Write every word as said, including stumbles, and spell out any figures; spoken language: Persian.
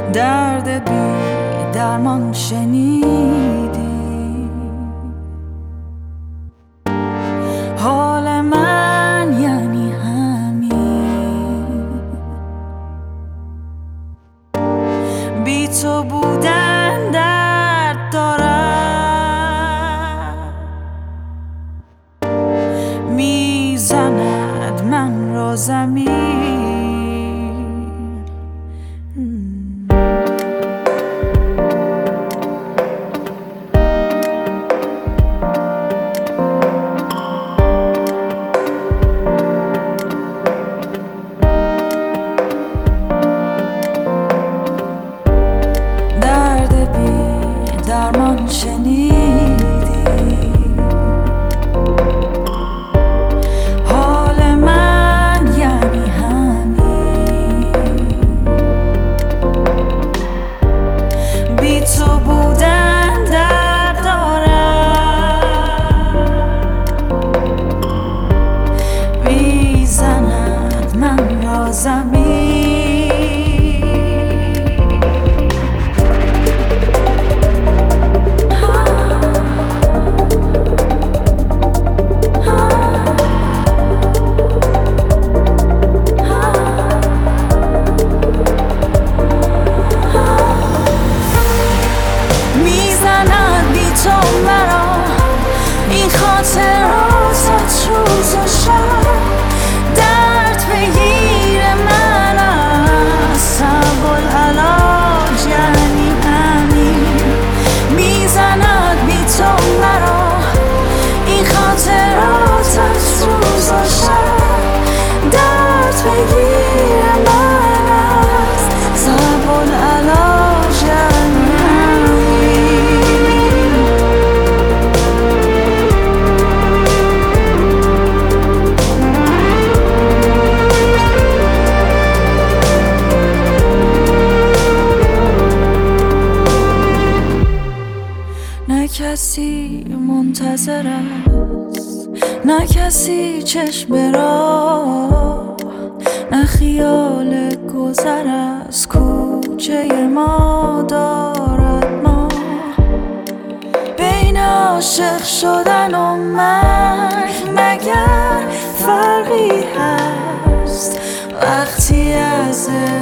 درد بی درمان شنیدی. حال من یعنی همین، بی تو بودن درد دارد، میزند من را زمین. درمان شنیدی. حال من یعنی همین، بی تو بودن درد دارد، میزند من را زمین. این خاطراتت روز و شب درد بگیر من از سب العلاج یعنی همین. میزند بی تو مرا این خاطراتت روز و شب درد بگیر من از سب العلاج یعنی نه کسی منتظر است، نه کسی چشم راه، نه خیال گذر از کوچه ما دارد ما. بین عاشق شدن و مرگ مگر فرقی هست؟ وقتی از